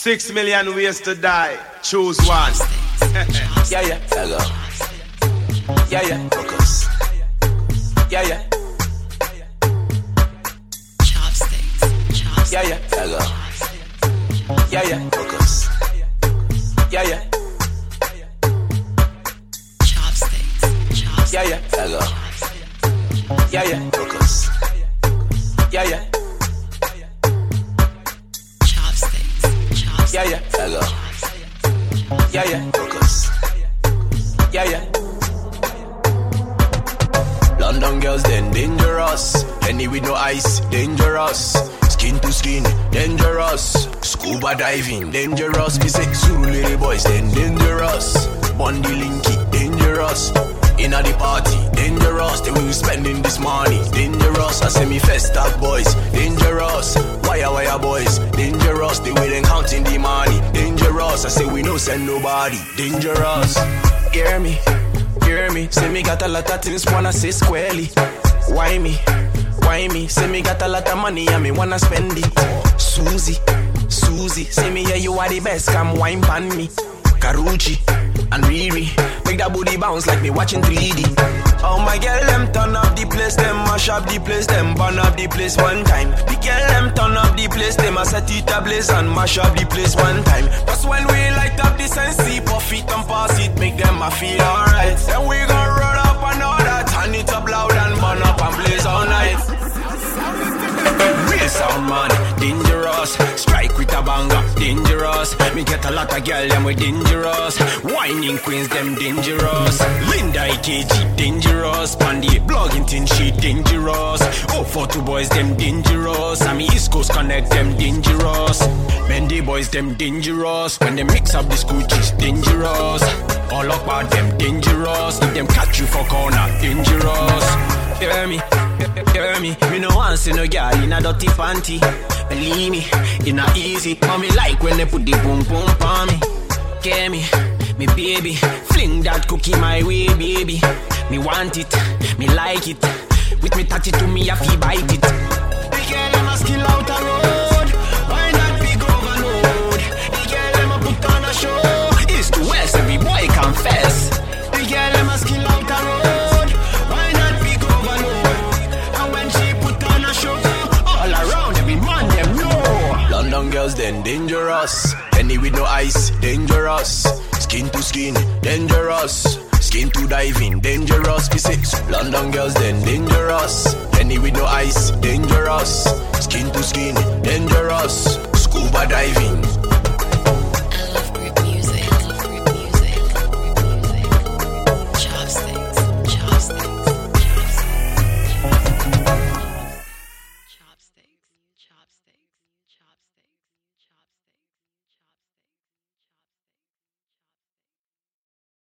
6 million ways to die. Choose one. Yeah, yeah. Hello. Yeah, yeah. Focus. Yeah, yeah. Yeah, yeah. Hello. Yeah, yeah. Focus. Yeah, yeah. Yeah, yeah. Hello. Yeah, yeah. Focus. Yeah, yeah. Yeah, yeah. Hello. Yeah, yeah. Focus. Yeah, yeah. London girls then dangerous. Any with no ice, dangerous. Skin to skin, dangerous. Scuba diving, dangerous. We say Zulu lady boys then dangerous. Bondi linky, dangerous. Inna the party, dangerous. The way we spending this money, dangerous. I say me Festac boys, dangerous. Wire boys, dangerous. The way they counting the money, dangerous. I say we no send nobody, dangerous. Hear me, hear me. Say me got a lot of things wanna say squarely. Why me? Why me? Say me got a lot of money and me wanna spend it. Susie, say me yeah you are the best. Come wine pan me. Karuchi and Riri, make that booty bounce like me watching 3D. Oh my girl, them turn up the place, them mash up the place, them burn up the place one time. The girl, them turn up the place, them a set it ablaze and mash up the place one time. Cause when we light up the sensi, puff it and pass it, make them a feel alright. Then we gon' roll up another, turn it up loud and burn up and blaze all night. Real sound man, dangerous. Strike with a banger, dangerous. Me get a lot of girl, them we dangerous. Whining queens, them dangerous. Linda EKG, dangerous. Pandy, blogging thing, she dangerous. 042 boys, them dangerous. And me East Coast Connect, them dangerous. Bendy boys, them dangerous. When they mix up the scoochies, dangerous. All up about them dangerous. If them catch you for corner, dangerous. Hear me, hear me. Me no want see no girl in a dirty panty. Believe me, it not easy. Mommy like when they put the boom boom on me. Get me baby. Fling that cookie my way, baby. Me want it, me like it. With me touch it to me, I feel bite it. The girl them a skill out a road. Why not big overload? The girl them a put on a show. East to west, every boy confess. The girl them a skill out a road. London girls then dangerous. Any with no ice, dangerous. Skin to skin, dangerous. Skin to diving, dangerous. We say London girls then dangerous. Any with no ice, dangerous. Skin to skin, dangerous. Scuba diving,